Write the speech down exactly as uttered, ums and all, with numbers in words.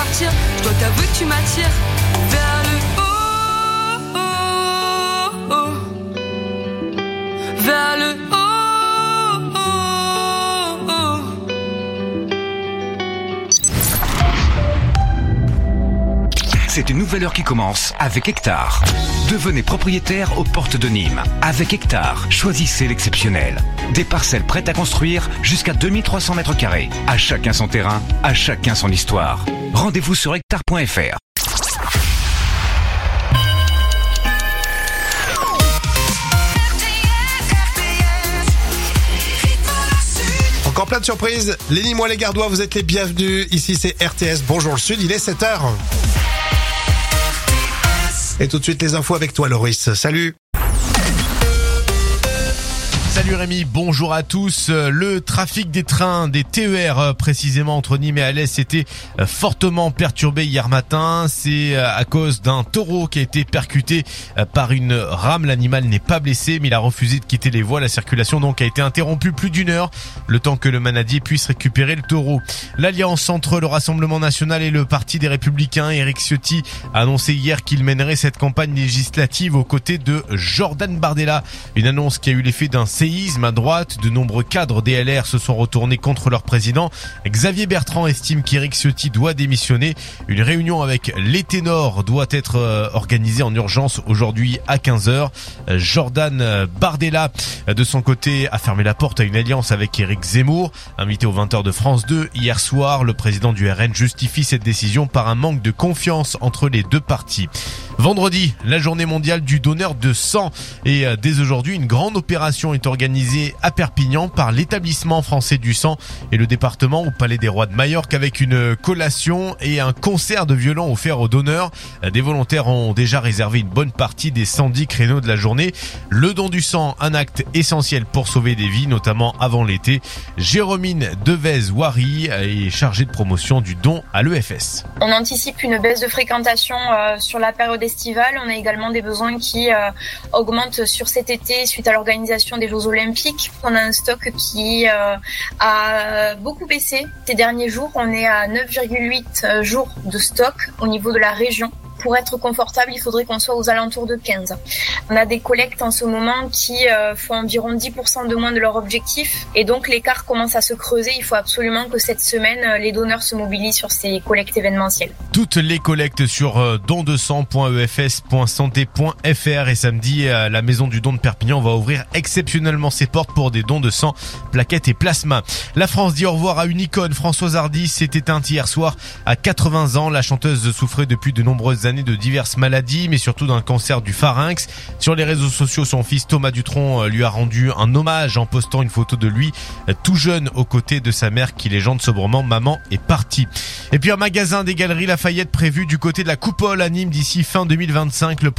partir. Je dois t'avouer que tu m'attires vers le haut, oh, oh, vers le haut, oh, oh. C'est une nouvelle heure qui commence avec Hectare. Devenez propriétaire aux portes de Nîmes. Avec Hectare, choisissez l'exceptionnel. Des parcelles prêtes à construire jusqu'à deux mille trois cents mètres carrés. À chacun son terrain, à chacun son histoire. Rendez-vous sur hectare point f r. Encore plein de surprises. Les Nîmois, les Gardois, vous êtes les bienvenus. Ici, c'est R T S. Bonjour le Sud, il est sept heures. Et tout de suite, les infos avec toi, Loris. Salut. Salut Rémi, bonjour à tous. Le trafic des trains, des T E R précisément entre Nîmes et Alès était fortement perturbé hier matin. C'est à cause d'un taureau qui a été percuté par une rame. L'animal n'est pas blessé mais il a refusé de quitter les voies. La circulation donc a été interrompue plus d'une heure, le temps que le manadier puisse récupérer le taureau. L'alliance entre le Rassemblement National et le Parti des Républicains, Éric Ciotti, a annoncé hier qu'il mènerait cette campagne législative aux côtés de Jordan Bardella. Une annonce qui a eu l'effet d'un séisme à droite. De nombreux cadres des L R se sont retournés contre leur président. Xavier Bertrand estime qu'Éric Ciotti doit démissionner. Une réunion avec les ténors doit être organisée en urgence aujourd'hui à quinze heures. Jordan Bardella, de son côté, a fermé la porte à une alliance avec Éric Zemmour. Invité aux vingt heures de France deux hier soir, le président du R N justifie cette décision par un manque de confiance entre les deux partis. Vendredi, la journée mondiale du donneur de sang. Et dès aujourd'hui, une grande opération est organisée à Perpignan par l'établissement français du sang et le département au Palais des Rois de Majorque avec une collation et un concert de violon offert aux donneurs. Des volontaires ont déjà réservé une bonne partie des cent dix créneaux de la journée. Le don du sang, un acte essentiel pour sauver des vies, notamment avant l'été. Jérômine Devez-Wary est chargée de promotion du don à l'E F S. On anticipe une baisse de fréquentation euh, sur la période estivale. On a également des besoins qui euh, augmentent sur cet été suite à l'organisation des Jeux Olympiques. On a un stock qui euh, a beaucoup baissé ces derniers jours. On est à neuf virgule huit jours de stock au niveau de la région. Pour être confortable, il faudrait qu'on soit aux alentours de quinze. On a des collectes en ce moment qui euh, font environ dix pour cent de moins de leur objectif. Et donc l'écart commence à se creuser. Il faut absolument que cette semaine, les donneurs se mobilisent sur ces collectes événementielles. Toutes les collectes sur don de sang point e f s point santé point f r. Et samedi, la maison du don de Perpignan va ouvrir exceptionnellement ses portes pour des dons de sang, plaquettes et plasma. La France dit au revoir à une icône. Françoise Hardy s'est éteinte hier soir à quatre-vingts ans. La chanteuse souffrait depuis de nombreuses années de diverses maladies, mais surtout d'un cancer du pharynx. Sur les réseaux sociaux, son fils Thomas Dutronc lui a rendu un hommage en postant une photo de lui tout jeune aux côtés de sa mère qui légende sobrement « Maman est partie ». Et puis un magasin des Galeries Lafayette prévu du côté de la Coupole à Nîmes d'ici fin deux mille vingt-cinq. Le